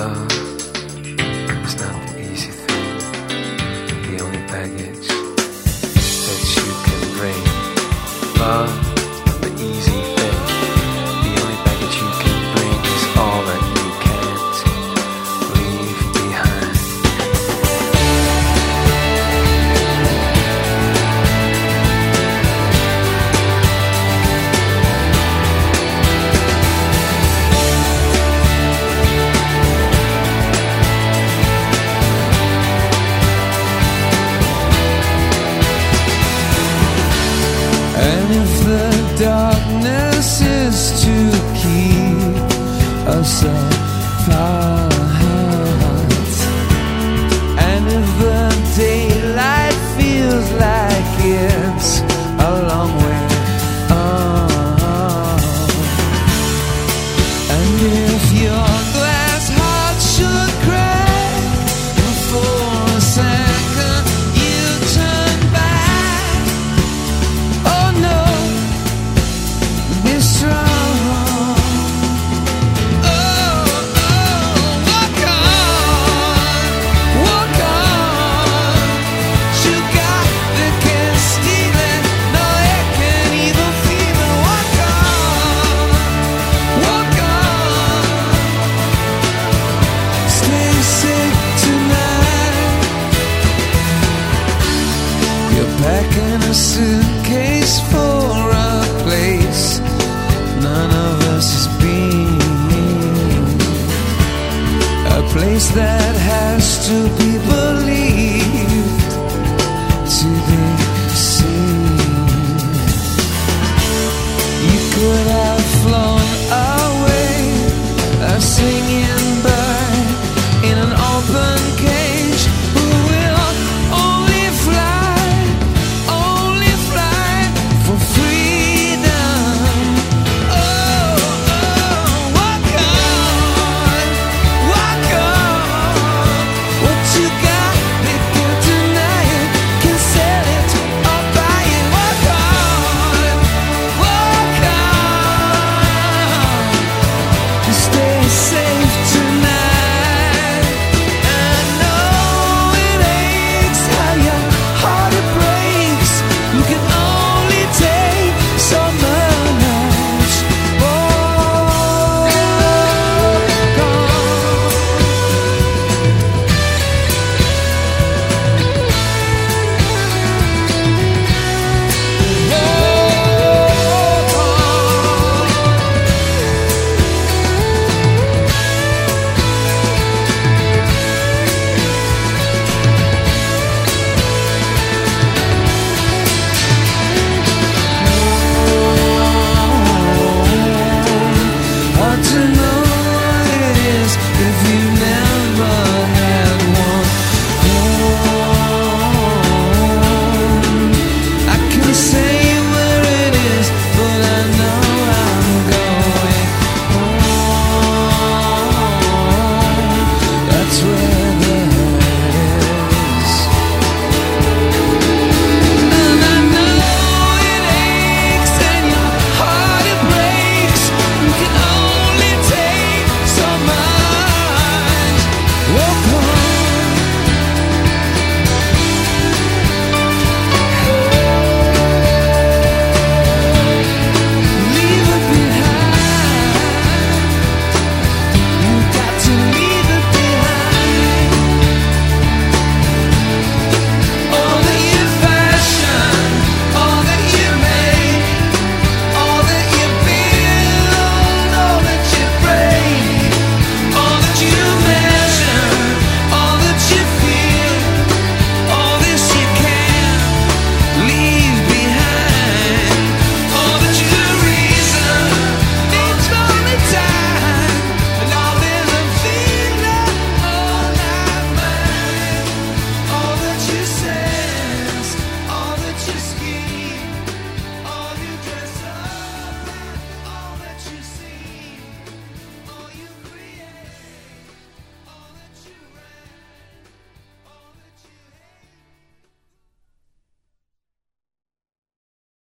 love is not the easy thing. The only baggage that you can bring. Love, the easy thing. The only baggage you can bring is all that you can't leave behind. And if the darkness is to keep us apart, and if the daylight feels like it's a long way on, and if your glass heart should crack for a second, you turn back. Oh no, be strong. Oh, walk on. You got the can't steal it, no it can't even feel it. Walk on. Stay safe tonight. You're packing a suitcase for a place none of us has been, a place that has to be believed to be seen. You could have flown away, singing